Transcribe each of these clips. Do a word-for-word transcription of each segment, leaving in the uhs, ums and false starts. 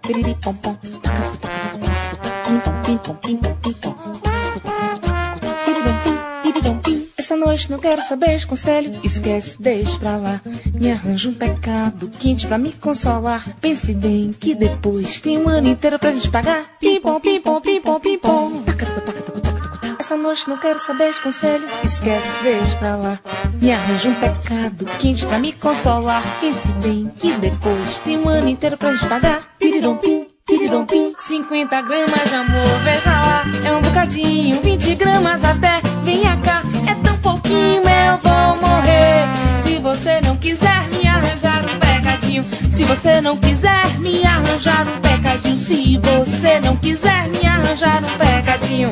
Essa noite não quero saber de conselho, esquece, deixa pra lá. Me arranja um pecado quente pra me consolar. Pense bem que depois tem um ano inteiro pra gente pagar. Pim-pom, pim-pom, pim-pom, pim-pom. Essa noite não quero saber de conselho, esquece, deixa pra lá. Me arranja um pecado quente pra me consolar. Pense bem que depois tem um ano inteiro pra gente pagar. Pirirom-pim, pirirom-pim. cinquenta gramas de amor, veja lá. É um bocadinho, vinte gramas até. Venha cá, é tão pouquinho, eu vou morrer. Se você não quiser me arranjar um pecadinho, se você não quiser me arranjar um pecadinho, se você não quiser me arranjar um pecadinho.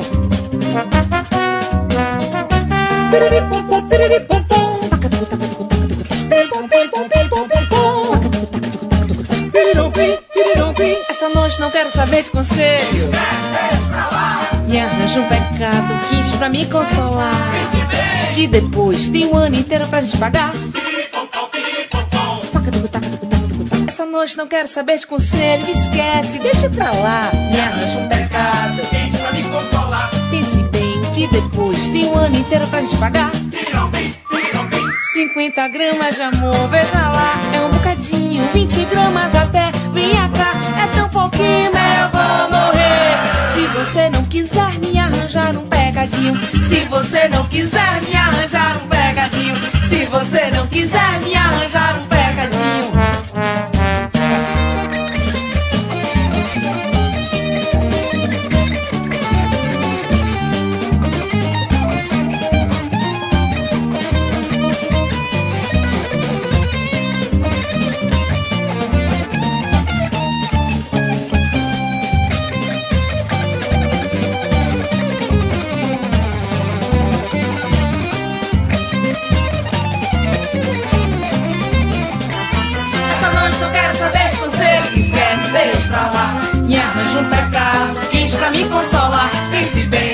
Essa noite não quero saber de conselho, me arranja um pecado quente pra me consolar. Que depois tem um ano inteiro pra gente pagar. Essa noite não quero saber de conselho, me esquece, deixa pra lá. Me arranja um pecado quente pra me consolar. Pense bem que depois tem um ano inteiro pra gente pagar. cinquenta gramas de amor, veja lá. É um bocadinho, vinte gramas até. Venha cá, é tão pouquinho, eu vou morrer. Se você não quiser me arranjar um pecadinho, se você não quiser me arranjar um pecadinho, se você não quiser me arranjar um pecadinho. Me arranja um pecado quente pra me consolar. Pense bem